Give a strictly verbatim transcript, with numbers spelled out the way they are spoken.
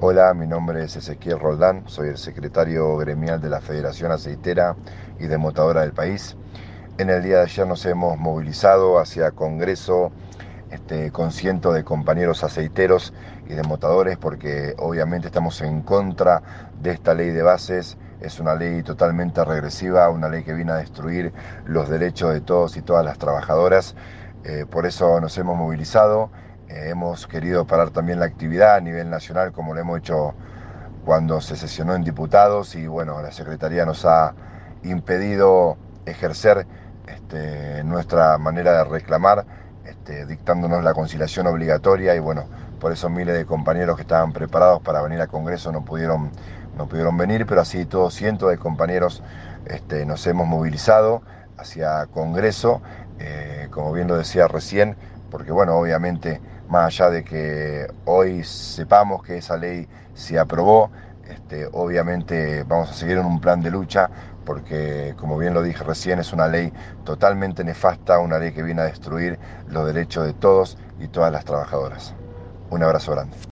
Hola, mi nombre es Ezequiel Roldán, soy el secretario gremial de la Federación Aceitera y Desmotadora del país. En el día de ayer nos hemos movilizado hacia Congreso este, con cientos de compañeros aceiteros y desmotadores porque obviamente estamos en contra de esta ley de bases. Es una ley totalmente regresiva, una ley que viene a destruir los derechos de todos y todas las trabajadoras. Eh, por eso nos hemos movilizado. Eh, hemos querido parar también la actividad a nivel nacional, como lo hemos hecho cuando se sesionó en diputados, y bueno, la Secretaría nos ha impedido ejercer este, nuestra manera de reclamar, este, dictándonos la conciliación obligatoria, y bueno, por eso miles de compañeros que estaban preparados para venir al Congreso no pudieron, no pudieron venir, pero así todos cientos de compañeros este, nos hemos movilizado hacia Congreso, eh, como bien lo decía recién, porque bueno, obviamente, más allá de que hoy sepamos que esa ley se aprobó, este, obviamente vamos a seguir en un plan de lucha, porque como bien lo dije recién, es una ley totalmente nefasta, una ley que viene a destruir los derechos de todos y todas las trabajadoras. Un abrazo grande.